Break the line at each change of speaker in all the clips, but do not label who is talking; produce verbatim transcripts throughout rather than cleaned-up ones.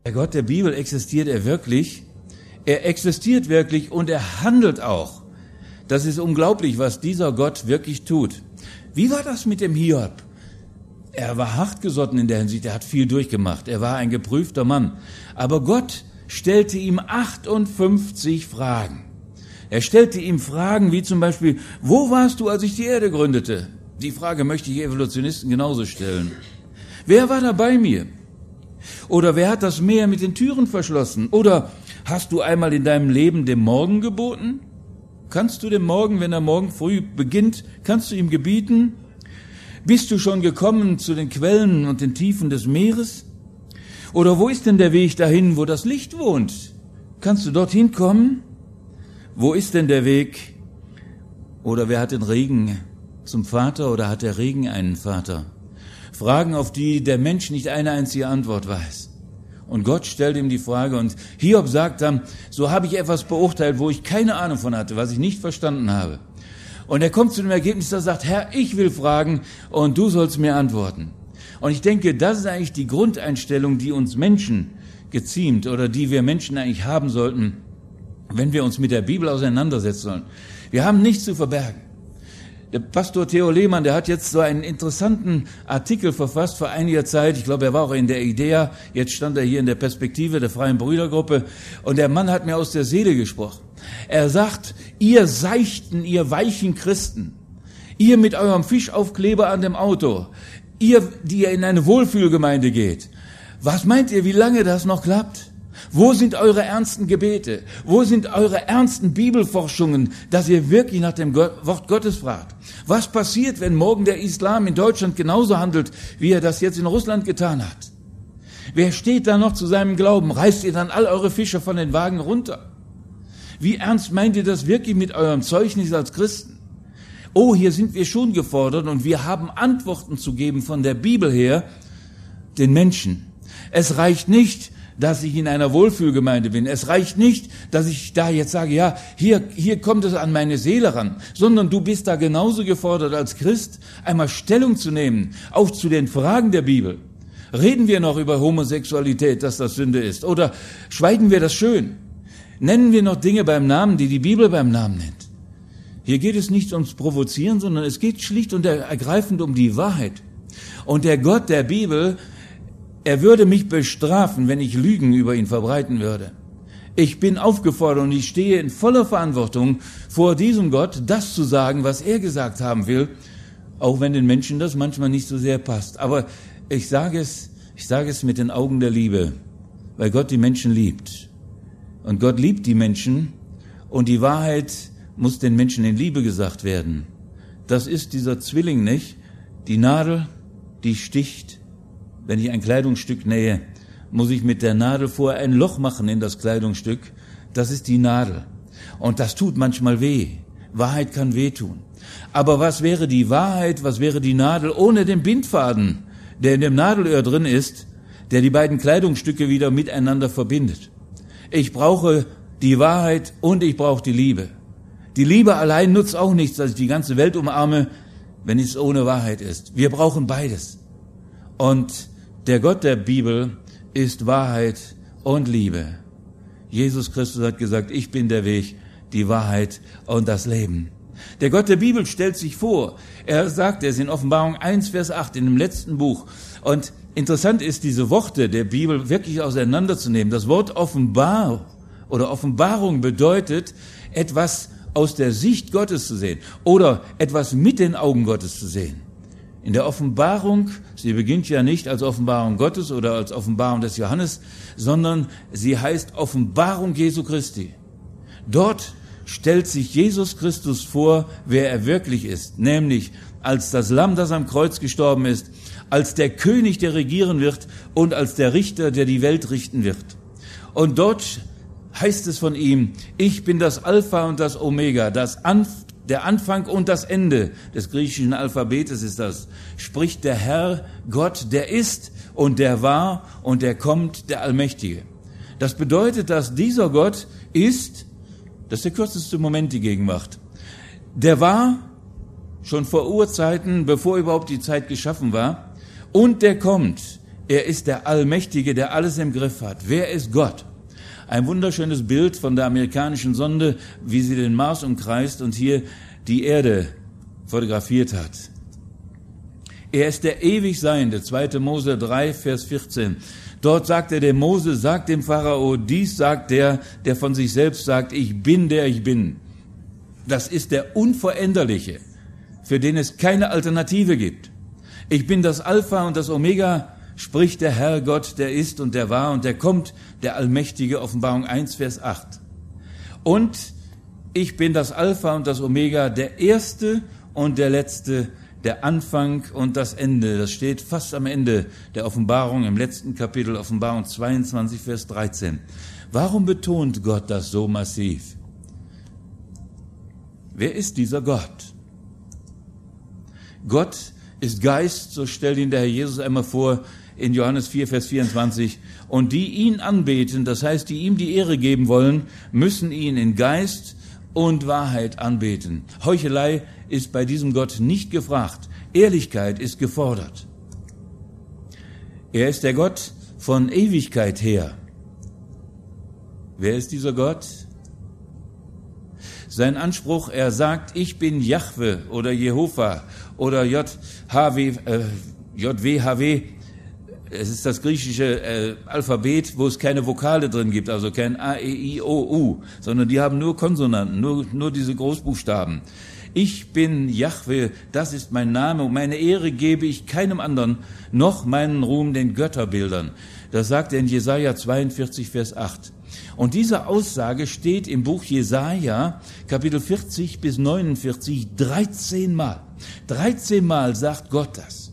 Der Gott der Bibel existiert er wirklich. Er existiert wirklich und er handelt auch. Das ist unglaublich, was dieser Gott wirklich tut. Wie war das mit dem Hiob? Er war hartgesotten in der Hinsicht, er hat viel durchgemacht, er war ein geprüfter Mann. Aber Gott stellte ihm achtundfünfzig Fragen. Er stellte ihm Fragen wie zum Beispiel, wo warst du, als ich die Erde gründete? Die Frage möchte ich Evolutionisten genauso stellen. Wer war da bei mir? Oder wer hat das Meer mit den Türen verschlossen? Oder hast du einmal in deinem Leben dem Morgen geboten? Kannst du dem Morgen, wenn er morgen früh beginnt, kannst du ihm gebieten? Bist du schon gekommen zu den Quellen und den Tiefen des Meeres? Oder wo ist denn der Weg dahin, wo das Licht wohnt? Kannst du dorthin kommen? Wo ist denn der Weg? Oder wer hat den Regen zum Vater oder hat der Regen einen Vater? Fragen, auf die der Mensch nicht eine einzige Antwort weiß. Und Gott stellt ihm die Frage und Hiob sagt dann, so habe ich etwas beurteilt, wo ich keine Ahnung von hatte, was ich nicht verstanden habe. Und er kommt zu dem Ergebnis, dass er sagt, Herr, ich will fragen und du sollst mir antworten. Und ich denke, das ist eigentlich die Grundeinstellung, die uns Menschen geziemt oder die wir Menschen eigentlich haben sollten, wenn wir uns mit der Bibel auseinandersetzen sollen. Wir haben nichts zu verbergen. Der Pastor Theo Lehmann, der hat jetzt so einen interessanten Artikel verfasst vor einiger Zeit. Ich glaube, er war auch in der Idea. Jetzt stand er hier in der Perspektive der Freien Brüdergruppe. Und der Mann hat mir aus der Seele gesprochen. Er sagt, ihr seichten, ihr weichen Christen, ihr mit eurem Fischaufkleber an dem Auto, ihr, die ihr in eine Wohlfühlgemeinde geht, was meint ihr, wie lange das noch klappt? Wo sind eure ernsten Gebete? Wo sind eure ernsten Bibelforschungen, dass ihr wirklich nach dem Wort Gottes fragt? Was passiert, wenn morgen der Islam in Deutschland genauso handelt, wie er das jetzt in Russland getan hat? Wer steht da noch zu seinem Glauben? Reißt ihr dann all eure Fische von den Wagen runter? Wie ernst meint ihr das wirklich mit eurem Zeugnis als Christen? Oh, hier sind wir schon gefordert und wir haben Antworten zu geben von der Bibel her den Menschen. Es reicht nicht, dass ich in einer Wohlfühlgemeinde bin. Es reicht nicht, dass ich da jetzt sage, ja, hier, hier kommt es an meine Seele ran, sondern du bist da genauso gefordert als Christ, einmal Stellung zu nehmen, auch zu den Fragen der Bibel. Reden wir noch über Homosexualität, dass das Sünde ist? Oder schweigen wir das schön? Nennen wir noch Dinge beim Namen, die die Bibel beim Namen nennt? Hier geht es nicht ums Provozieren, sondern es geht schlicht und ergreifend um die Wahrheit. Und der Gott der Bibel, er würde mich bestrafen, wenn ich Lügen über ihn verbreiten würde. Ich bin aufgefordert und ich stehe in voller Verantwortung vor diesem Gott, das zu sagen, was er gesagt haben will, auch wenn den Menschen das manchmal nicht so sehr passt. Aber ich sage es, ich sage es mit den Augen der Liebe, weil Gott die Menschen liebt. Und Gott liebt die Menschen und die Wahrheit muss den Menschen in Liebe gesagt werden. Das ist dieser Zwilling nicht, die Nadel, die sticht. Wenn ich ein Kleidungsstück nähe, muss ich mit der Nadel vorher ein Loch machen in das Kleidungsstück. Das ist die Nadel. Und das tut manchmal weh. Wahrheit kann wehtun. Aber was wäre die Wahrheit, was wäre die Nadel ohne den Bindfaden, der in dem Nadelöhr drin ist, der die beiden Kleidungsstücke wieder miteinander verbindet? Ich brauche die Wahrheit und ich brauche die Liebe. Die Liebe allein nutzt auch nichts, dass ich die ganze Welt umarme, wenn es ohne Wahrheit ist. Wir brauchen beides. Und der Gott der Bibel ist Wahrheit und Liebe. Jesus Christus hat gesagt, ich bin der Weg, die Wahrheit und das Leben. Der Gott der Bibel stellt sich vor. Er sagt es in Offenbarung eins, Vers acht, in dem letzten Buch. Und interessant ist, diese Worte der Bibel wirklich auseinanderzunehmen. Das Wort Offenbar oder Offenbarung bedeutet, etwas aus der Sicht Gottes zu sehen oder etwas mit den Augen Gottes zu sehen. In der Offenbarung, sie beginnt ja nicht als Offenbarung Gottes oder als Offenbarung des Johannes, sondern sie heißt Offenbarung Jesu Christi. Dort stellt sich Jesus Christus vor, wer er wirklich ist, nämlich als das Lamm, das am Kreuz gestorben ist, als der König, der regieren wird und als der Richter, der die Welt richten wird. Und dort heißt es von ihm, ich bin das Alpha und das Omega, das Anfang, der Anfang und das Ende des griechischen Alphabetes ist das, spricht der Herr Gott, der ist und der war und der kommt, der Allmächtige. Das bedeutet, dass dieser Gott ist, das ist der kürzeste Moment die Gegenwart. Der war schon vor Urzeiten, bevor überhaupt die Zeit geschaffen war, und der kommt. Er ist der Allmächtige, der alles im Griff hat. Wer ist Gott? Ein wunderschönes Bild von der amerikanischen Sonde, wie sie den Mars umkreist und hier die Erde fotografiert hat. Er ist der ewig Seiende, zweiter Mose drei, Vers vierzehn. Dort sagt er, der Mose sagt dem Pharao, dies sagt der, der von sich selbst sagt, ich bin der ich bin. Das ist der Unveränderliche, für den es keine Alternative gibt. Ich bin das Alpha und das Omega, spricht der Herr Gott, der ist und der war und der kommt, der Allmächtige, Offenbarung eins, Vers acht. Und ich bin das Alpha und das Omega, der Erste und der Letzte, der Anfang und das Ende. Das steht fast am Ende der Offenbarung, im letzten Kapitel, Offenbarung zweiundzwanzig, Vers dreizehn. Warum betont Gott das so massiv? Wer ist dieser Gott? Gott ist Geist, so stellt ihn der Herr Jesus einmal vor in Johannes vier, Vers vierundzwanzig. Und die ihn anbeten, das heißt, die ihm die Ehre geben wollen, müssen ihn in Geist und Wahrheit anbeten. Heuchelei ist bei diesem Gott nicht gefragt. Ehrlichkeit ist gefordert. Er ist der Gott von Ewigkeit her. Wer ist dieser Gott? Sein Anspruch, er sagt, ich bin Jahwe oder Jehova oder J H W, äh, J W H W. Es ist das griechische äh, Alphabet, wo es keine Vokale drin gibt, also kein A, E, I, O, U, sondern die haben nur Konsonanten, nur, nur diese Großbuchstaben. Ich bin Jahwe, das ist mein Name, und meine Ehre gebe ich keinem anderen, noch meinen Ruhm den Götterbildern. Das sagt er in Jesaja zweiundvierzig, Vers acht. Und diese Aussage steht im Buch Jesaja, Kapitel vierzig bis neunundvierzig, dreizehn Mal. dreizehn Mal sagt Gott das.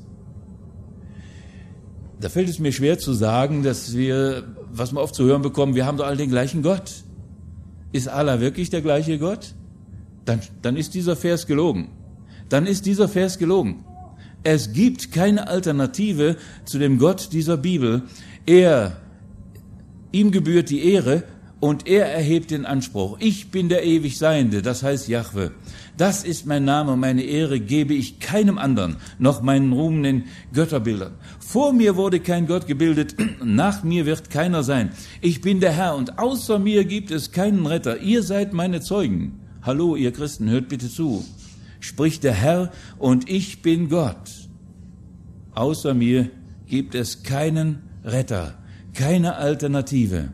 Da fällt es mir schwer zu sagen, dass wir, was wir oft zu hören bekommen, wir haben doch alle den gleichen Gott. Ist Allah wirklich der gleiche Gott? Dann, dann ist dieser Vers gelogen. Dann ist dieser Vers gelogen. Es gibt keine Alternative zu dem Gott dieser Bibel. Er, ihm gebührt die Ehre und er erhebt den Anspruch. Ich bin der ewig Seiende, das heißt Jahwe. Das ist mein Name und meine Ehre gebe ich keinem anderen, noch meinen Ruhm den Götterbildern. Vor mir wurde kein Gott gebildet, nach mir wird keiner sein. Ich bin der Herr und außer mir gibt es keinen Retter. Ihr seid meine Zeugen. Hallo, ihr Christen, hört bitte zu. Spricht der Herr und ich bin Gott. Außer mir gibt es keinen Retter, keine Alternative.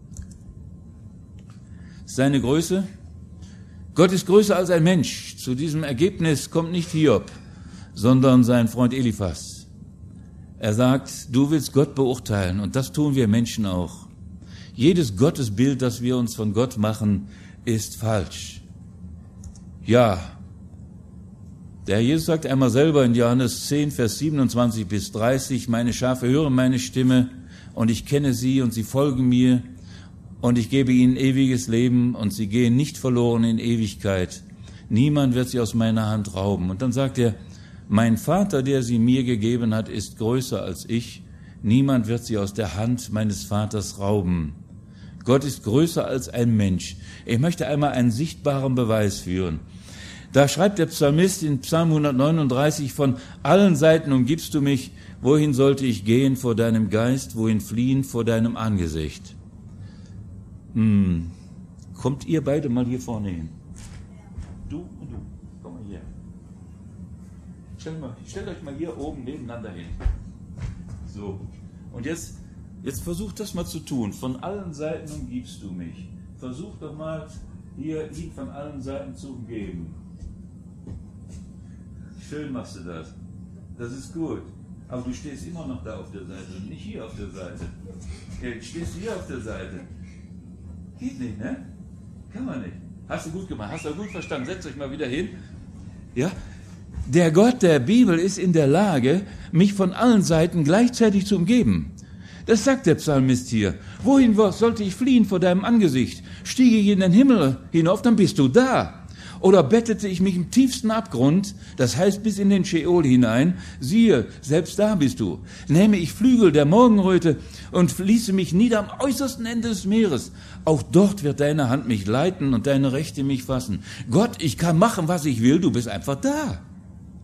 Seine Größe? Gott ist größer als ein Mensch. Zu diesem Ergebnis kommt nicht Hiob, sondern sein Freund Eliphas. Er sagt, du willst Gott beurteilen, und das tun wir Menschen auch. Jedes Gottesbild, das wir uns von Gott machen, ist falsch. Ja, der Herr Jesus sagt einmal selber in Johannes zehn, Vers siebenundzwanzig bis dreißig, meine Schafe hören meine Stimme und ich kenne sie und sie folgen mir und ich gebe ihnen ewiges Leben und sie gehen nicht verloren in Ewigkeit. Niemand wird sie aus meiner Hand rauben. Und dann sagt er, mein Vater, der sie mir gegeben hat, ist größer als ich. Niemand wird sie aus der Hand meines Vaters rauben. Gott ist größer als ein Mensch. Ich möchte einmal einen sichtbaren Beweis führen. Da schreibt der Psalmist in Psalm hundertneununddreißig, von allen Seiten umgibst du mich, wohin sollte ich gehen vor deinem Geist, wohin fliehen vor deinem Angesicht? Hm. Kommt ihr beide mal hier vorne hin? Du und du, komm mal hier. Stellt, mal, stellt euch mal hier oben nebeneinander hin. So, und jetzt, jetzt versucht das mal zu tun. Von allen Seiten umgibst du mich. Versuch doch mal, hier ihn von allen Seiten zu umgeben. Schön machst du das. Das ist gut. Aber du stehst immer noch da auf der Seite und nicht hier auf der Seite. Ja, du stehst hier auf der Seite. Geht nicht, ne? Kann man nicht. Hast du gut gemacht, hast du gut verstanden. Setzt euch mal wieder hin. Ja? Der Gott der Bibel ist in der Lage, mich von allen Seiten gleichzeitig zu umgeben. Das sagt der Psalmist hier. Wohin sollte ich fliehen vor deinem Angesicht? Stiege ich in den Himmel hinauf, dann bist du da. Oder bettete ich mich im tiefsten Abgrund, das heißt bis in den Scheol hinein, siehe, selbst da bist du. Nähme ich Flügel der Morgenröte und ließe mich nieder am äußersten Ende des Meeres. Auch dort wird deine Hand mich leiten und deine Rechte mich fassen. Gott, ich kann machen, was ich will, du bist einfach da.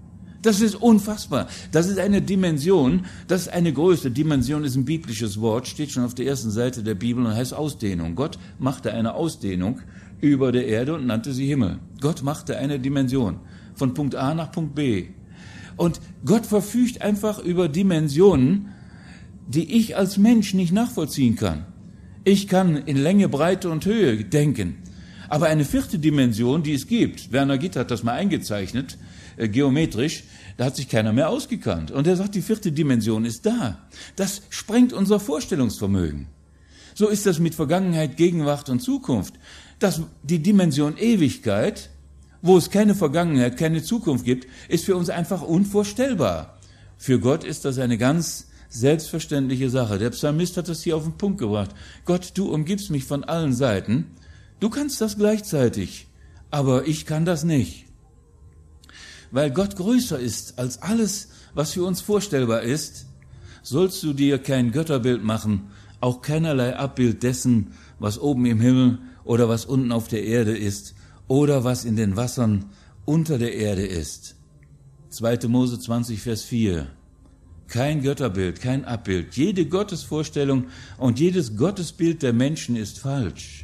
Das ist unfassbar. Das ist eine Dimension, das ist eine Größe. Dimension ist ein biblisches Wort, steht schon auf der ersten Seite der Bibel und heißt Ausdehnung. Gott machte eine Ausdehnung über der Erde und nannte sie Himmel. Gott machte eine Dimension von Punkt A nach Punkt B. Und Gott verfügt einfach über Dimensionen, die ich als Mensch nicht nachvollziehen kann. Ich kann in Länge, Breite und Höhe denken. Aber eine vierte Dimension, die es gibt, Werner Gitt hat das mal eingezeichnet, äh, geometrisch, da hat sich keiner mehr ausgekannt. Und er sagt, die vierte Dimension ist da. Das sprengt unser Vorstellungsvermögen. So ist das mit Vergangenheit, Gegenwart und Zukunft. Das, die Dimension Ewigkeit, wo es keine Vergangenheit, keine Zukunft gibt, ist für uns einfach unvorstellbar. Für Gott ist das eine ganz selbstverständliche Sache. Der Psalmist hat das hier auf den Punkt gebracht. Gott, du umgibst mich von allen Seiten. Du kannst das gleichzeitig, aber ich kann das nicht. Weil Gott größer ist als alles, was für uns vorstellbar ist, sollst du dir kein Götterbild machen, auch keinerlei Abbild dessen, was oben im Himmel oder was unten auf der Erde ist oder was in den Wassern unter der Erde ist. zweiter Mose zwanzig, Vers vier. Kein Götterbild, kein Abbild. Jede Gottesvorstellung und jedes Gottesbild der Menschen ist falsch.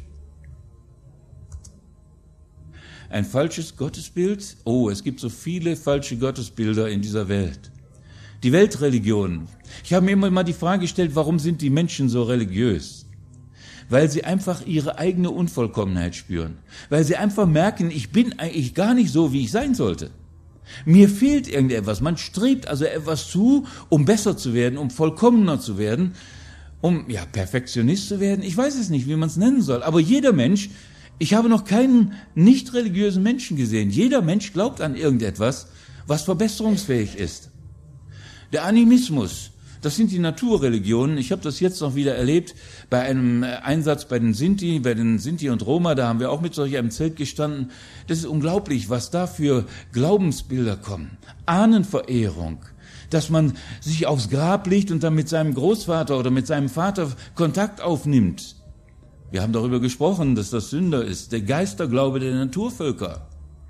Ein falsches Gottesbild? Oh, es gibt so viele falsche Gottesbilder in dieser Welt. Die Weltreligionen. Ich habe mir immer mal die Frage gestellt, warum sind die Menschen so religiös? Weil sie einfach ihre eigene Unvollkommenheit spüren. Weil sie einfach merken, ich bin eigentlich gar nicht so, wie ich sein sollte. Mir fehlt irgendetwas. Man strebt also etwas zu, um besser zu werden, um vollkommener zu werden, um ja Perfektionist zu werden. Ich weiß es nicht, wie man es nennen soll. Aber jeder Mensch, ich habe noch keinen nicht religiösen Menschen gesehen. Jeder Mensch glaubt an irgendetwas, was verbesserungsfähig ist. Der Animismus, das sind die Naturreligionen. Ich habe das jetzt noch wieder erlebt bei einem Einsatz bei den Sinti, bei den Sinti und Roma. Da haben wir auch mit solch einem Zelt gestanden. Das ist unglaublich, was da für Glaubensbilder kommen. Ahnenverehrung, dass man sich aufs Grab legt und dann mit seinem Großvater oder mit seinem Vater Kontakt aufnimmt. Wir haben darüber gesprochen, dass das Sünder ist, der Geisterglaube der Naturvölker.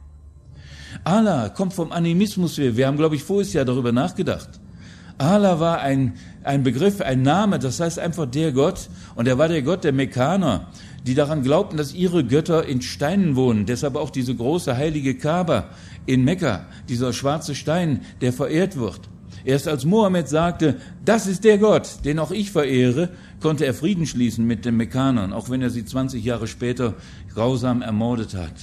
Allah kommt vom Animismus her. Wir haben, glaube ich, voriges Jahr darüber nachgedacht. Allah war ein, ein Begriff, ein Name, das heißt einfach der Gott. Und er war der Gott der Mekkaner, die daran glaubten, dass ihre Götter in Steinen wohnen. Deshalb auch diese große heilige Kaaba in Mekka, dieser schwarze Stein, der verehrt wird. Erst als Mohammed sagte, das ist der Gott, den auch ich verehre, konnte er Frieden schließen mit den Mekkanern, auch wenn er sie zwanzig Jahre später grausam ermordet hat.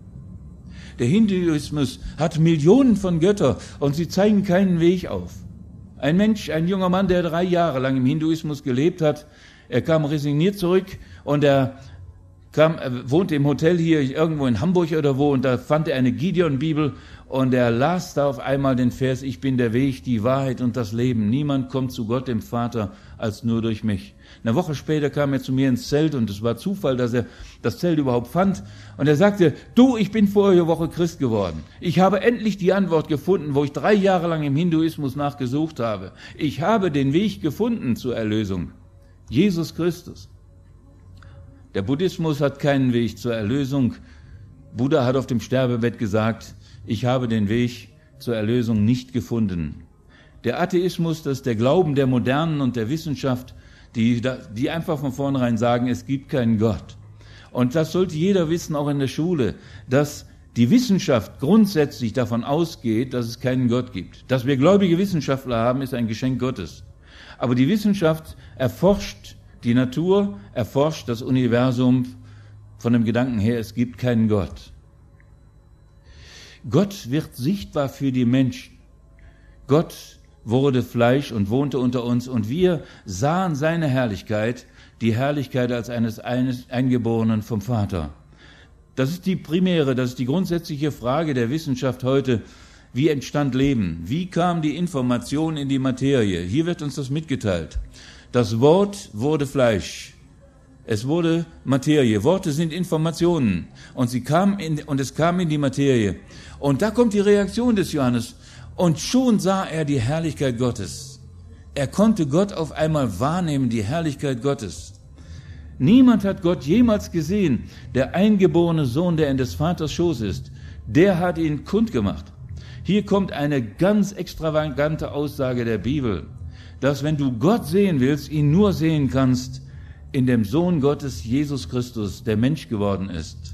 Der Hinduismus hat Millionen von Göttern und sie zeigen keinen Weg auf. Ein Mensch, ein junger Mann, der drei Jahre lang im Hinduismus gelebt hat, er kam resigniert zurück und er kam, er wohnte im Hotel hier irgendwo in Hamburg oder wo und da fand er eine Gideon-Bibel und er las da auf einmal den Vers, ich bin der Weg, die Wahrheit und das Leben. Niemand kommt zu Gott, dem Vater, als nur durch mich. Eine Woche später kam er zu mir ins Zelt und es war Zufall, dass er das Zelt überhaupt fand. Und er sagte, du, ich bin vorige Woche Christ geworden. Ich habe endlich die Antwort gefunden, wo ich drei Jahre lang im Hinduismus nachgesucht habe. Ich habe den Weg gefunden zur Erlösung. Jesus Christus. Der Buddhismus hat keinen Weg zur Erlösung. Buddha hat auf dem Sterbebett gesagt, ich habe den Weg zur Erlösung nicht gefunden. Der Atheismus, das ist der Glauben der Modernen und der Wissenschaft, die, die einfach von vornherein sagen, es gibt keinen Gott. Und das sollte jeder wissen, auch in der Schule, dass die Wissenschaft grundsätzlich davon ausgeht, dass es keinen Gott gibt. Dass wir gläubige Wissenschaftler haben, ist ein Geschenk Gottes. Aber die Wissenschaft erforscht die Natur, erforscht das Universum von dem Gedanken her, es gibt keinen Gott. Gott wird sichtbar für die Menschen. Gott wurde Fleisch und wohnte unter uns und wir sahen seine Herrlichkeit, die Herrlichkeit als eines Eingeborenen vom Vater. Das ist die primäre, das ist die grundsätzliche Frage der Wissenschaft heute. Wie entstand Leben? Wie kam die Information in die Materie? Hier wird uns das mitgeteilt. Das Wort wurde Fleisch. Es wurde Materie. Worte sind Informationen. Und sie kam in, und es kam in die Materie. Und da kommt die Reaktion des Johannes. Und schon sah er die Herrlichkeit Gottes. Er konnte Gott auf einmal wahrnehmen, die Herrlichkeit Gottes. Niemand hat Gott jemals gesehen. Der eingeborene Sohn, der in des Vaters Schoß ist, der hat ihn kundgemacht. Hier kommt eine ganz extravagante Aussage der Bibel, dass wenn du Gott sehen willst, ihn nur sehen kannst in dem Sohn Gottes, Jesus Christus, der Mensch geworden ist.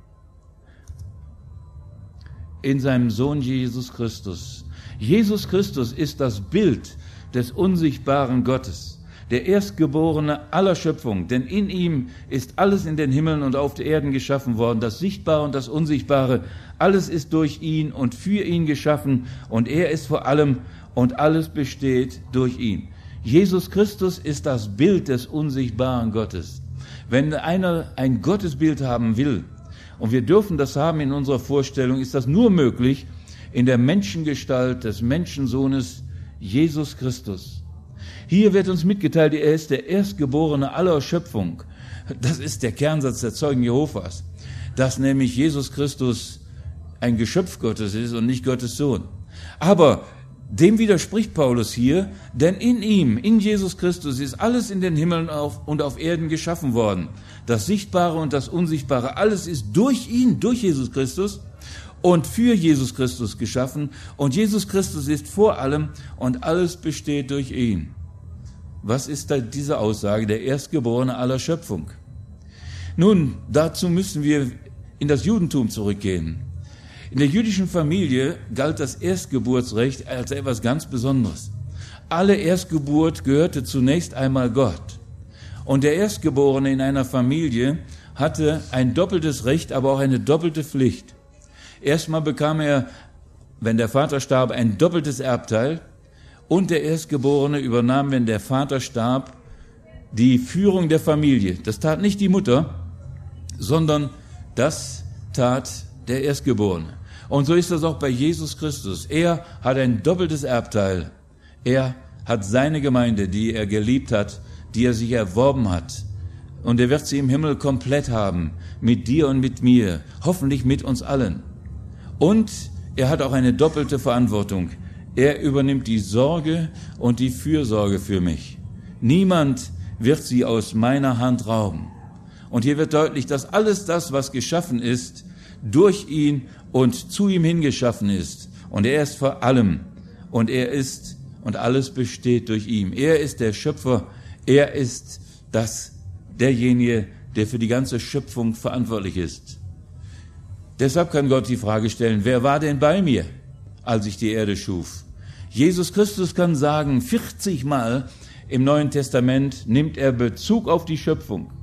In seinem Sohn Jesus Christus. Jesus Christus ist das Bild des unsichtbaren Gottes, der Erstgeborene aller Schöpfung, denn in ihm ist alles in den Himmeln und auf der Erden geschaffen worden, das Sichtbare und das Unsichtbare, alles ist durch ihn und für ihn geschaffen und er ist vor allem und alles besteht durch ihn. Jesus Christus ist das Bild des unsichtbaren Gottes. Wenn einer ein Gottesbild haben will, und wir dürfen das haben in unserer Vorstellung, ist das nur möglich in der Menschengestalt des Menschensohnes Jesus Christus. Hier wird uns mitgeteilt, er ist der Erstgeborene aller Schöpfung. Das ist der Kernsatz der Zeugen Jehovas, dass nämlich Jesus Christus ein Geschöpf Gottes ist und nicht Gottes Sohn. Aber dem widerspricht Paulus hier, denn in ihm, in Jesus Christus, ist alles in den Himmeln und auf Erden geschaffen worden. Das Sichtbare und das Unsichtbare, alles ist durch ihn, durch Jesus Christus und für Jesus Christus geschaffen. Und Jesus Christus ist vor allem und alles besteht durch ihn. Was ist da diese Aussage, der Erstgeborene aller Schöpfung? Nun, dazu müssen wir in das Judentum zurückgehen. In der jüdischen Familie galt das Erstgeburtsrecht als etwas ganz Besonderes. Alle Erstgeburt gehörte zunächst einmal Gott. Und der Erstgeborene in einer Familie hatte ein doppeltes Recht, aber auch eine doppelte Pflicht. Erstmal bekam er, wenn der Vater starb, ein doppeltes Erbteil und der Erstgeborene übernahm, wenn der Vater starb, die Führung der Familie. Das tat nicht die Mutter, sondern das tat der Erstgeborene. Und so ist das auch bei Jesus Christus. Er hat ein doppeltes Erbteil. Er hat seine Gemeinde, die er geliebt hat, die er sich erworben hat. Und er wird sie im Himmel komplett haben, mit dir und mit mir, hoffentlich mit uns allen. Und er hat auch eine doppelte Verantwortung. Er übernimmt die Sorge und die Fürsorge für mich. Niemand wird sie aus meiner Hand rauben. Und hier wird deutlich, dass alles das, was geschaffen ist, durch ihn und zu ihm hingeschaffen ist. Und er ist vor allem und er ist und alles besteht durch ihn. Er ist der Schöpfer, er ist das, derjenige, der für die ganze Schöpfung verantwortlich ist. Deshalb kann Gott die Frage stellen, wer war denn bei mir, als ich die Erde schuf? Jesus Christus kann sagen, vierzig Mal im Neuen Testament nimmt er Bezug auf die Schöpfung,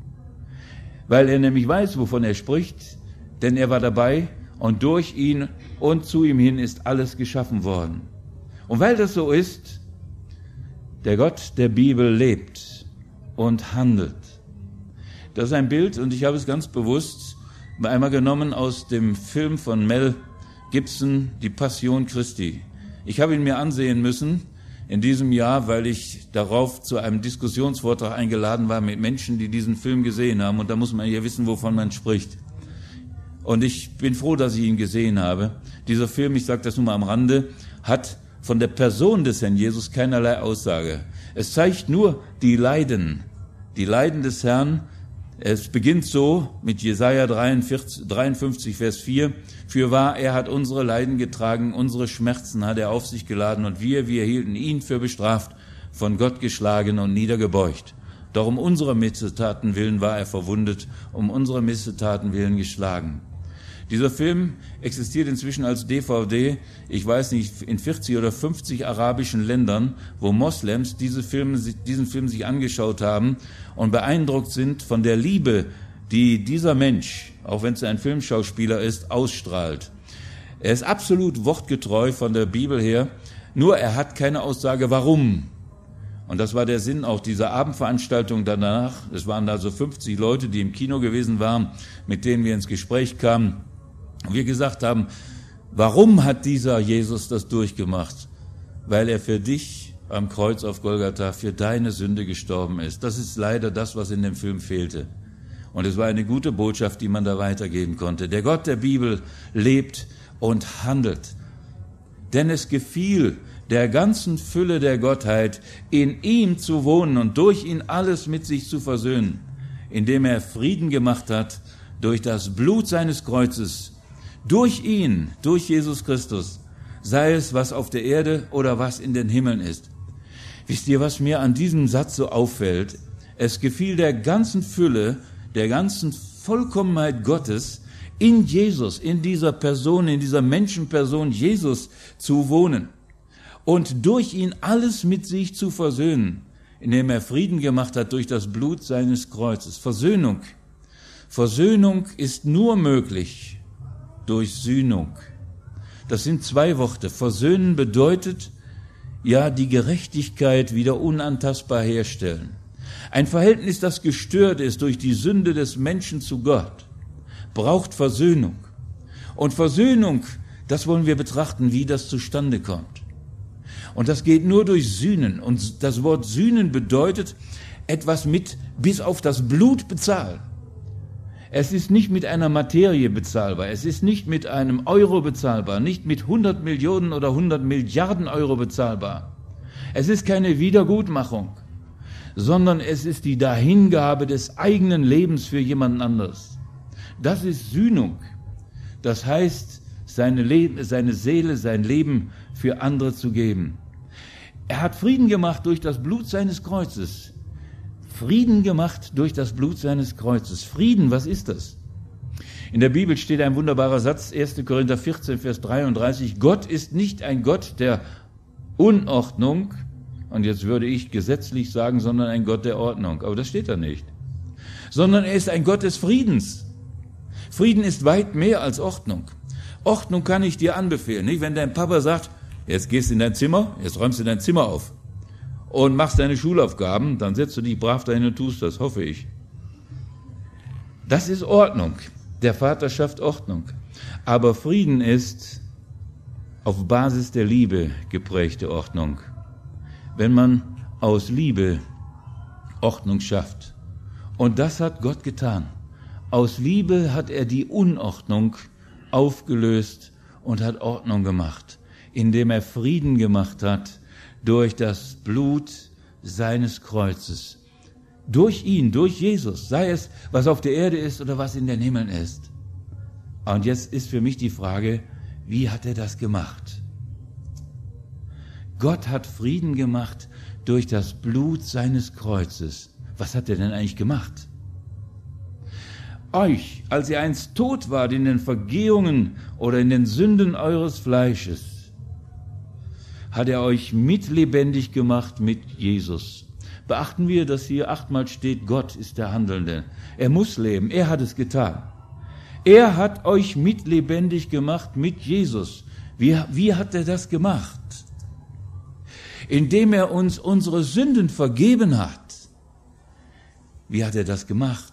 weil er nämlich weiß, wovon er spricht, denn er war dabei und durch ihn und zu ihm hin ist alles geschaffen worden. Und weil das so ist, der Gott der Bibel lebt und handelt. Das ist ein Bild, und ich habe es ganz bewusst einmal genommen aus dem Film von Mel Gibson, Die Passion Christi. Ich habe ihn mir ansehen müssen in diesem Jahr, weil ich darauf zu einem Diskussionsvortrag eingeladen war mit Menschen, die diesen Film gesehen haben. Und da muss man ja wissen, wovon man spricht. Und ich bin froh, dass ich ihn gesehen habe. Dieser Film, ich sage das nur mal am Rande, hat von der Person des Herrn Jesus keinerlei Aussage. Es zeigt nur die Leiden, die Leiden des Herrn. Es beginnt so mit Jesaja dreiundfünfzig, Vers vier. Fürwahr, er hat unsere Leiden getragen, unsere Schmerzen hat er auf sich geladen und wir, wir hielten ihn für bestraft, von Gott geschlagen und niedergebeugt. Doch um unserer Missetaten willen war er verwundet, um unsere Missetaten willen geschlagen. Dieser Film existiert inzwischen als D V D, ich weiß nicht, in vierzig oder fünfzig arabischen Ländern, wo Moslems diese Filme, diesen Film sich angeschaut haben und beeindruckt sind von der Liebe, die dieser Mensch, auch wenn es ein Filmschauspieler ist, ausstrahlt. Er ist absolut wortgetreu von der Bibel her, nur er hat keine Aussage, warum. Und das war der Sinn auch dieser Abendveranstaltung danach. Es waren also fünfzig Leute, die im Kino gewesen waren, mit denen wir ins Gespräch kamen. Und wir gesagt haben, warum hat dieser Jesus das durchgemacht? Weil er für dich am Kreuz auf Golgatha für deine Sünde gestorben ist. Das ist leider das, was in dem Film fehlte. Und es war eine gute Botschaft, die man da weitergeben konnte. Der Gott der Bibel lebt und handelt. Denn es gefiel der ganzen Fülle der Gottheit, in ihm zu wohnen und durch ihn alles mit sich zu versöhnen, indem er Frieden gemacht hat durch das Blut seines Kreuzes. Durch ihn, durch Jesus Christus, sei es was auf der Erde oder was in den Himmeln ist. Wisst ihr, was mir an diesem Satz so auffällt? Es gefiel der ganzen Fülle, der ganzen Vollkommenheit Gottes, in Jesus, in dieser Person, in dieser Menschenperson Jesus zu wohnen und durch ihn alles mit sich zu versöhnen, indem er Frieden gemacht hat durch das Blut seines Kreuzes. Versöhnung. Versöhnung ist nur möglich durch Sühnung. Das sind zwei Worte. Versöhnen bedeutet, ja, die Gerechtigkeit wieder unantastbar herstellen. Ein Verhältnis, das gestört ist durch die Sünde des Menschen zu Gott, braucht Versöhnung. Und Versöhnung, das wollen wir betrachten, wie das zustande kommt. Und das geht nur durch Sühnen. Und das Wort Sühnen bedeutet, etwas mit bis auf das Blut bezahlen. Es ist nicht mit einer Materie bezahlbar, es ist nicht mit einem Euro bezahlbar, nicht mit hundert Millionen oder hundert Milliarden Euro bezahlbar. Es ist keine Wiedergutmachung, sondern es ist die Dahingabe des eigenen Lebens für jemanden anderes. Das ist Sühnung. Das heißt, seine, Le- seine Seele, sein Leben für andere zu geben. Er hat Frieden gemacht durch das Blut seines Kreuzes. Frieden gemacht durch das Blut seines Kreuzes. Frieden, was ist das? In der Bibel steht ein wunderbarer Satz, erster Korinther vierzehn, Vers dreiunddreißig. Gott ist nicht ein Gott der Unordnung, und jetzt würde ich gesetzlich sagen, sondern ein Gott der Ordnung. Aber das steht da nicht. Sondern er ist ein Gott des Friedens. Frieden ist weit mehr als Ordnung. Ordnung kann ich dir anbefehlen. Nicht? Wenn dein Papa sagt, jetzt gehst du in dein Zimmer, jetzt räumst du dein Zimmer auf und machst deine Schulaufgaben, dann setzt du dich brav dahin und tust das, hoffe ich. Das ist Ordnung. Der Vater schafft Ordnung. Aber Frieden ist auf Basis der Liebe geprägte Ordnung. Wenn man aus Liebe Ordnung schafft. Und das hat Gott getan. Aus Liebe hat er die Unordnung aufgelöst und hat Ordnung gemacht, indem er Frieden gemacht hat durch das Blut seines Kreuzes. Durch ihn, durch Jesus, sei es, was auf der Erde ist oder was in den Himmeln ist. Und jetzt ist für mich die Frage, wie hat er das gemacht? Gott hat Frieden gemacht durch das Blut seines Kreuzes. Was hat er denn eigentlich gemacht? Euch, als ihr einst tot wart in den Vergehungen oder in den Sünden eures Fleisches, hat er euch mitlebendig gemacht mit Jesus. Beachten wir, dass hier achtmal steht, Gott ist der Handelnde. Er muss leben, er hat es getan. Er hat euch mitlebendig gemacht mit Jesus. Wie, wie hat er das gemacht? Indem er uns unsere Sünden vergeben hat. Wie hat er das gemacht?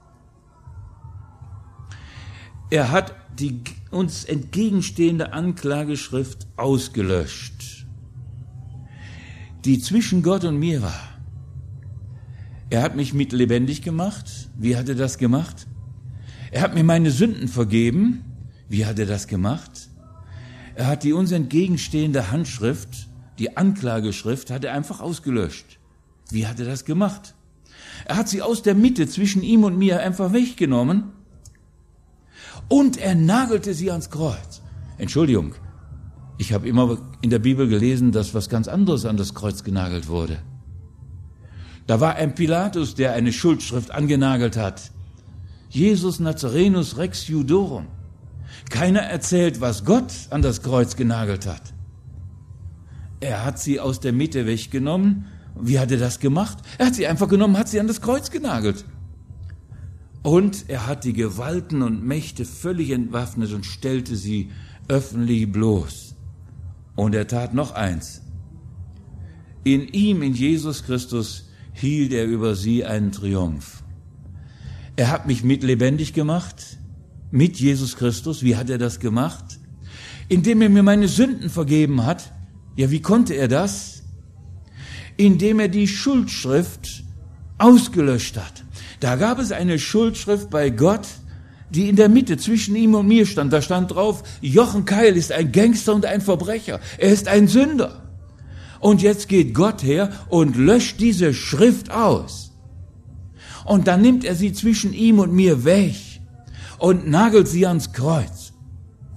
Er hat die uns entgegenstehende Anklageschrift ausgelöscht, die zwischen Gott und mir war. Er hat mich mit lebendig gemacht. Wie hat er das gemacht? Er hat mir meine Sünden vergeben. Wie hat er das gemacht? Er hat die uns entgegenstehende Handschrift, die Anklageschrift, hat er einfach ausgelöscht. Wie hat er das gemacht? Er hat sie aus der Mitte zwischen ihm und mir einfach weggenommen und er nagelte sie ans Kreuz. Entschuldigung, ich habe immer in der Bibel gelesen, dass was ganz anderes an das Kreuz genagelt wurde. Da war ein Pilatus, der eine Schuldschrift angenagelt hat. Jesus Nazarenus Rex Judorum. Keiner erzählt, was Gott an das Kreuz genagelt hat. Er hat sie aus der Mitte weggenommen. Wie hat er das gemacht? Er hat sie einfach genommen, hat sie an das Kreuz genagelt. Und er hat die Gewalten und Mächte völlig entwaffnet und stellte sie öffentlich bloß. Und er tat noch eins. In ihm, in Jesus Christus, hielt er über sie einen Triumph. Er hat mich mit lebendig gemacht, mit Jesus Christus. Wie hat er das gemacht? Indem er mir meine Sünden vergeben hat. Ja, wie konnte er das? Indem er die Schuldschrift ausgelöscht hat. Da gab es eine Schuldschrift bei Gott, die in der Mitte zwischen ihm und mir stand. Da stand drauf, Jochen Keil ist ein Gangster und ein Verbrecher. Er ist ein Sünder. Und jetzt geht Gott her und löscht diese Schrift aus. Und dann nimmt er sie zwischen ihm und mir weg und nagelt sie ans Kreuz.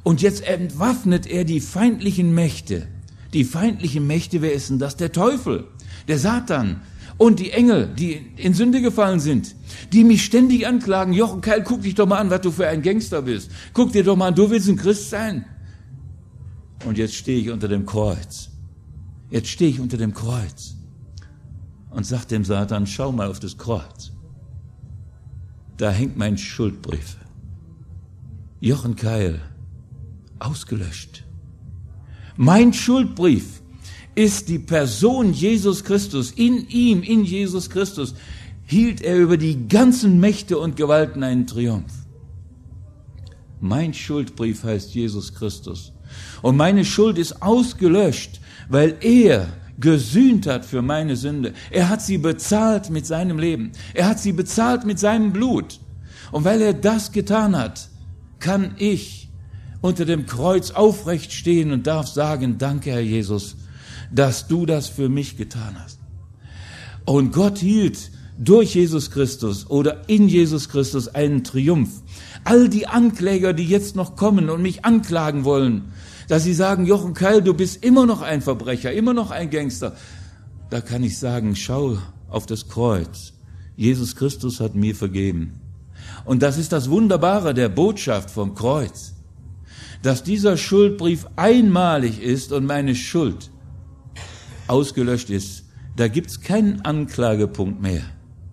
Und jetzt entwaffnet er die feindlichen Mächte. Die feindlichen Mächte, wer ist denn das? Der Teufel, der Satan und die Engel, die in Sünde gefallen sind, die mich ständig anklagen. Jochen Keil, guck dich doch mal an, was du für ein Gangster bist. Guck dir doch mal an, du willst ein Christ sein. Und jetzt stehe ich unter dem Kreuz. Jetzt stehe ich unter dem Kreuz und sag dem Satan, schau mal auf das Kreuz. Da hängt mein Schuldbrief. Jochen Keil, ausgelöscht. Mein Schuldbrief ist die Person Jesus Christus. In ihm, in Jesus Christus, hielt er über die ganzen Mächte und Gewalten einen Triumph. Mein Schuldbrief heißt Jesus Christus. Und meine Schuld ist ausgelöscht, weil er gesühnt hat für meine Sünde. Er hat sie bezahlt mit seinem Leben. Er hat sie bezahlt mit seinem Blut. Und weil er das getan hat, kann ich unter dem Kreuz aufrecht stehen und darf sagen, danke, Herr Jesus, dass du das für mich getan hast. Und Gott hielt durch Jesus Christus oder in Jesus Christus einen Triumph. All die Ankläger, die jetzt noch kommen und mich anklagen wollen, dass sie sagen, Jochen Keil, du bist immer noch ein Verbrecher, immer noch ein Gangster. Da kann ich sagen, schau auf das Kreuz. Jesus Christus hat mir vergeben. Und das ist das Wunderbare der Botschaft vom Kreuz, dass dieser Schuldbrief einmalig ist und meine Schuld ausgelöscht ist. Da gibt's keinen Anklagepunkt mehr.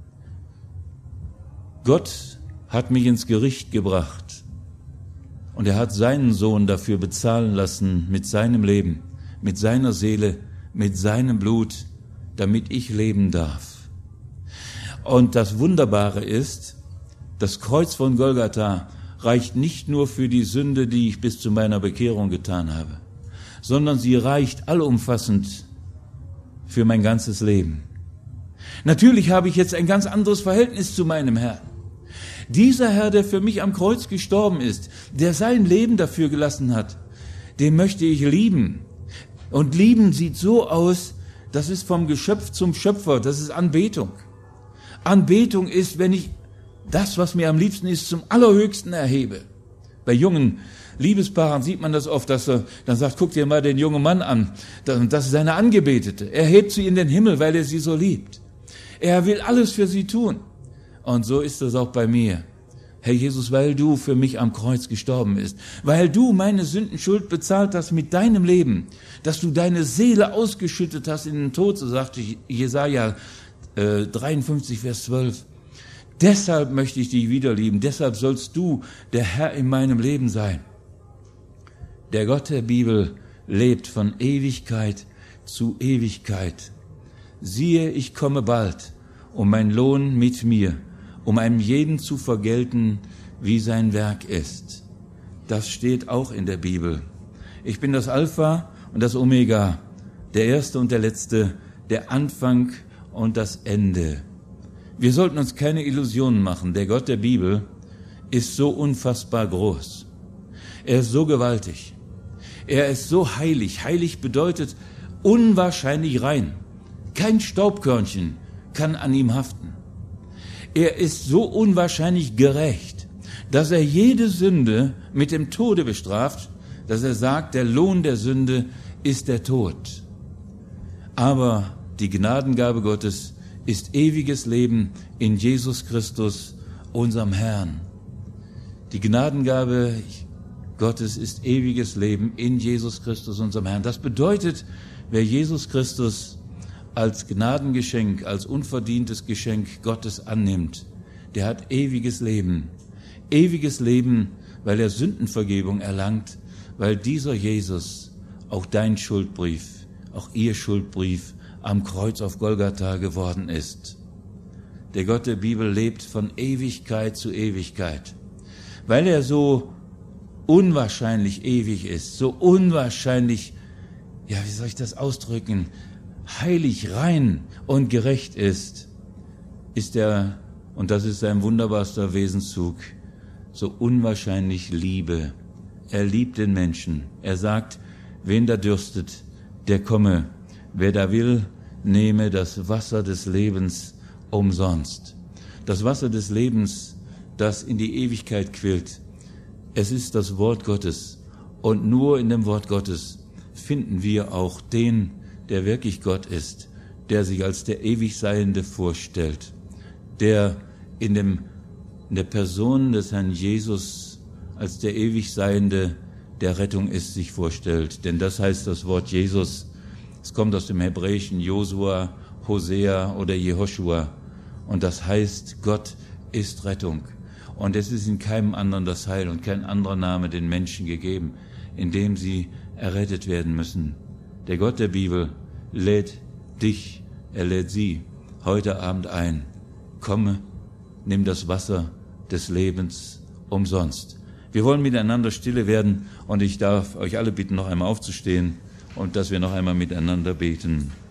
Gott hat mich ins Gericht gebracht und er hat seinen Sohn dafür bezahlen lassen mit seinem Leben, mit seiner Seele, mit seinem Blut, damit ich leben darf. Und das Wunderbare ist, das Kreuz von Golgatha reicht nicht nur für die Sünde, die ich bis zu meiner Bekehrung getan habe, sondern sie reicht allumfassend für mein ganzes Leben. Natürlich habe ich jetzt ein ganz anderes Verhältnis zu meinem Herrn. Dieser Herr, der für mich am Kreuz gestorben ist, der sein Leben dafür gelassen hat, den möchte ich lieben. Und lieben sieht so aus, das ist vom Geschöpf zum Schöpfer, das ist Anbetung. Anbetung ist, wenn ich das, was mir am liebsten ist, zum Allerhöchsten erhebe. Bei jungen Liebespaaren sieht man das oft, dass er dann sagt, guck dir mal den jungen Mann an, das ist seine Angebetete. Er hebt sie in den Himmel, weil er sie so liebt. Er will alles für sie tun. Und so ist es auch bei mir. Herr Jesus, weil du für mich am Kreuz gestorben bist, weil du meine Sündenschuld bezahlt hast mit deinem Leben, dass du deine Seele ausgeschüttet hast in den Tod, so sagte Jesaja äh, dreiundfünfzig, Vers zwölf. Deshalb möchte ich dich wieder lieben, deshalb sollst du der Herr in meinem Leben sein. Der Gott der Bibel lebt von Ewigkeit zu Ewigkeit. Siehe, ich komme bald, um mein Lohn mit mir, um einem jeden zu vergelten, wie sein Werk ist. Das steht auch in der Bibel. Ich bin das Alpha und das Omega, der Erste und der Letzte, der Anfang und das Ende. Wir sollten uns keine Illusionen machen. Der Gott der Bibel ist so unfassbar groß. Er ist so gewaltig. Er ist so heilig. Heilig bedeutet unwahrscheinlich rein. Kein Staubkörnchen kann an ihm haften. Er ist so unwahrscheinlich gerecht, dass er jede Sünde mit dem Tode bestraft, dass er sagt, der Lohn der Sünde ist der Tod. Aber die Gnadengabe Gottes ist ewiges Leben in Jesus Christus, unserem Herrn. Die Gnadengabe Gottes ist ewiges Leben in Jesus Christus, unserem Herrn. Das bedeutet, wer Jesus Christus als Gnadengeschenk, als unverdientes Geschenk Gottes annimmt, der hat ewiges Leben. Ewiges Leben, weil er Sündenvergebung erlangt, weil dieser Jesus auch dein Schuldbrief, auch ihr Schuldbrief am Kreuz auf Golgatha geworden ist. Der Gott der Bibel lebt von Ewigkeit zu Ewigkeit. Weil er so unwahrscheinlich ewig ist, so unwahrscheinlich, ja, wie soll ich das ausdrücken, heilig, rein und gerecht ist, ist er, und das ist sein wunderbarster Wesenszug, so unwahrscheinlich Liebe. Er liebt den Menschen. Er sagt, wen da dürstet, der komme. Wer da will, nehme das Wasser des Lebens umsonst. Das Wasser des Lebens, das in die Ewigkeit quillt, es ist das Wort Gottes. Und nur in dem Wort Gottes finden wir auch den, der wirklich Gott ist, der sich als der Ewigseiende vorstellt, der in, dem, in der Person des Herrn Jesus als der Ewigseiende der Rettung ist, sich vorstellt. Denn das heißt das Wort Jesus. Es kommt aus dem Hebräischen Josua, Hosea oder Jehoschua. Und das heißt, Gott ist Rettung. Und es ist in keinem anderen das Heil und kein anderer Name den Menschen gegeben, in dem sie errettet werden müssen. Der Gott der Bibel lädt dich, er lädt sie heute Abend ein. Komme, nimm das Wasser des Lebens umsonst. Wir wollen miteinander stille werden und ich darf euch alle bitten, noch einmal aufzustehen und dass wir noch einmal miteinander beten.